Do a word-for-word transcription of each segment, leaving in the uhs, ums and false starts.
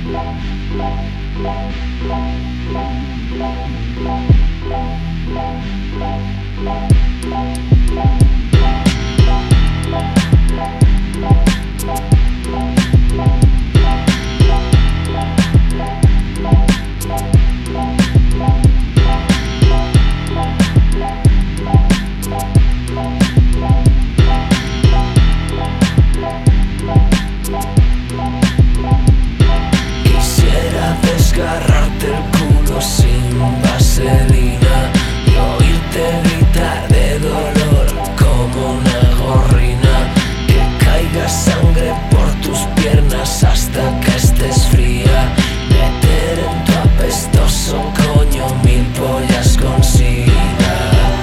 Quisiera desgarrarte el culo sin vaselina y oírte gritar de dolor como una gorrina, que caiga sangre por tus piernas hasta que estés fría, meter en tu apestoso coño mil pollas con sida.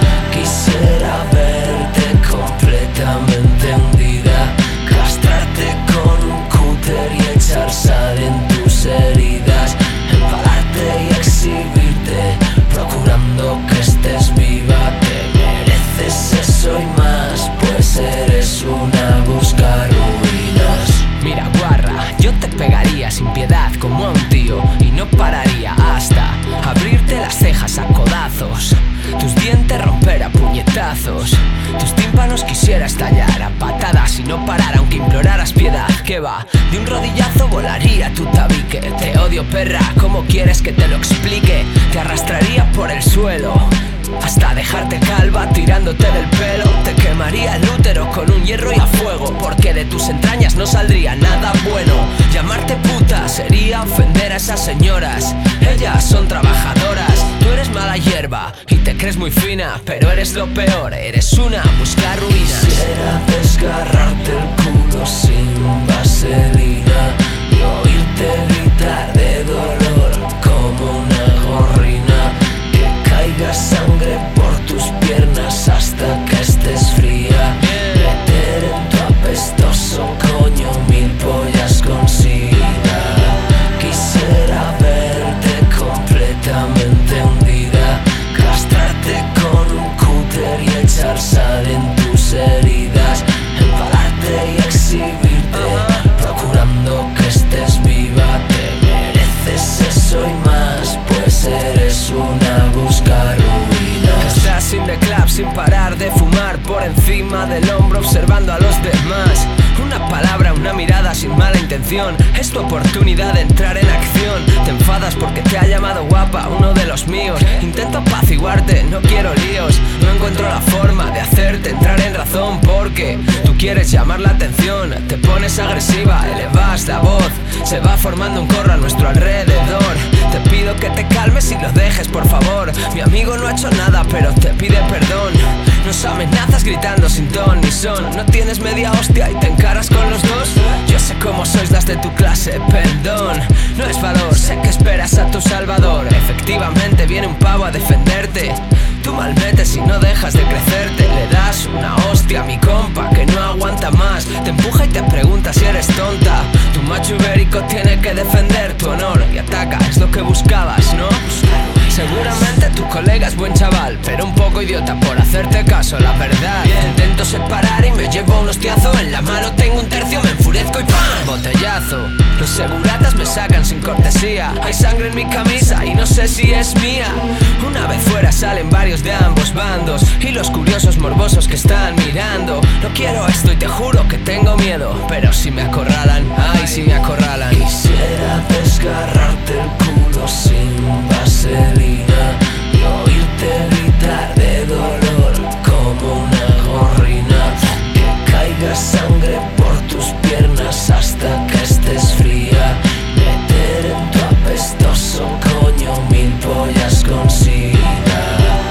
Quisiera verte completamente hundida, castrarte con un cúter y echar sal en tus heridas, empalarte y exhibirte, procurando que estés viva. Te mereces eso y más, pues eres una buscaruinas. Mira, guarra, yo te pegaría sin piedad como a un tío y no pararía hasta abrirte las cejas a codazos, tus dientes romper a puñetazos, tus tímpanos quisiera estallar a patadas y no parar aunque imploraras piedad. Que va, de un rodillazo volaría tu tabique. Te odio, perra, ¿cómo quieres que te lo explique? Te arrastraría por el suelo hasta dejarte calva tirándote del pelo. Te quemaría el útero con un hierro y a fuego, porque de tus entrañas no saldría nada bueno. Llamarte puta sería ofender a esas señoras, ellas son trabajadoras. Tú eres mala hierba y te crees muy fina, pero eres lo peor, eres una buscarruinas. Quisiera desgarrarte el culo sin vaselina y oírte gritar de dolor como una gorrina, que caiga sangre por tus piernas hasta que estés fría, meter en tu apestoso coño mil pollas con sida. Quisiera verte completamente hundida, castrarte con un cúter y echar sal en tus heridas, empalarte y exhibirte, procurando que estés viva. Te mereces eso y más, pues eres una buscaruinas. Estás in the club sin parar de fumar por encima del hombro observando a los demás. Una palabra, una mirada sin mala intención, es tu oportunidad de entrar en acción. Te enfadas porque te ha llamado guapa uno de los míos. Intento apaciguarte, no quiero líos, no encuentro la forma de hacerte entrar en razón, porque tú quieres llamar la atención, te pones agresiva, elevas la voz, se va formando un corro a nuestro alrededor. Te pido que te calmes y lo dejes, por favor. Mi amigo no ha hecho nada, pero te pide perdón. Nos amenazas gritando sin ton ni son, no tienes media hostia y te encaras con los dos. Yo sé cómo sois las de tu clase, perdón, no es valor, sé que esperas a tu salvador. Efectivamente viene un pavo a defenderte, tú malmetes y no dejas de crecerte. Le das una hostia a mi compa que no aguanta más, te empuja y te pregunta si eres tonta. Tu macho ibérico tiene que defender tu honor y ataca, es lo que buscabas, ¿no? Seguramente tu colega es buen chaval, pero un poco idiota por hacerte caso, la verdad. Intento separar y me llevo un hostiazo, en la mano tengo un tercio, me enfurezco y ¡pam! Botellazo. Los seguratas me sacan sin cortesía, hay sangre en mi camisa y no sé si es mía. Una vez fuera salen varios de ambos bandos y los curiosos morbosos que están mirando. No quiero esto y te juro que tengo miedo, pero si me acorralan, ay si me acorralan. Quisiera desgarrarte el culo sin vaselina y oírte gritar de dolor como una gorrina, que caiga sangre por tus piernas hasta que estés fría, meter en tu apestoso coño mil pollas con sida.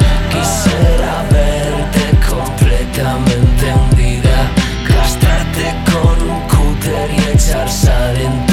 Quisiera verte completamente hundida, castrarte con un cúter y echar sal en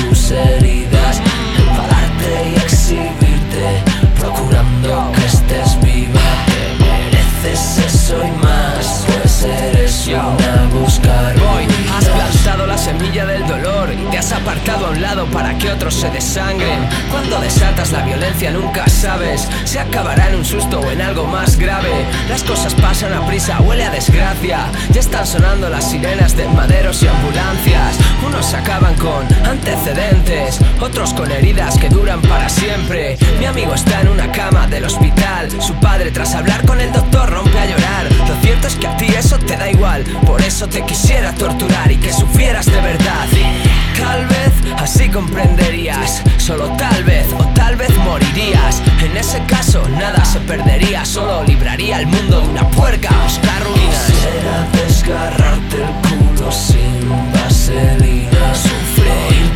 dejado a un lado para que otros se desangren. Cuando desatas la violencia nunca sabes si acabará en un susto o en algo más grave. Las cosas pasan a prisa, huele a desgracia. Ya están sonando las sirenas de maderos y ambulancias. Unos acaban con antecedentes, otros con heridas que duran para siempre. Mi amigo está en una cama del hospital. Su padre, tras hablar con el doctor, rompe a llorar. Lo cierto es que a ti eso te da igual, por eso te quisiera torturar y que sufrieras de verdad. Tal vez así comprenderías, solo tal vez o tal vez morirías. En ese caso nada se perdería, solo libraría el mundo de una puerca a buscar ruinas. Quisiera desgarrarte el culo sin vaselina, sufrir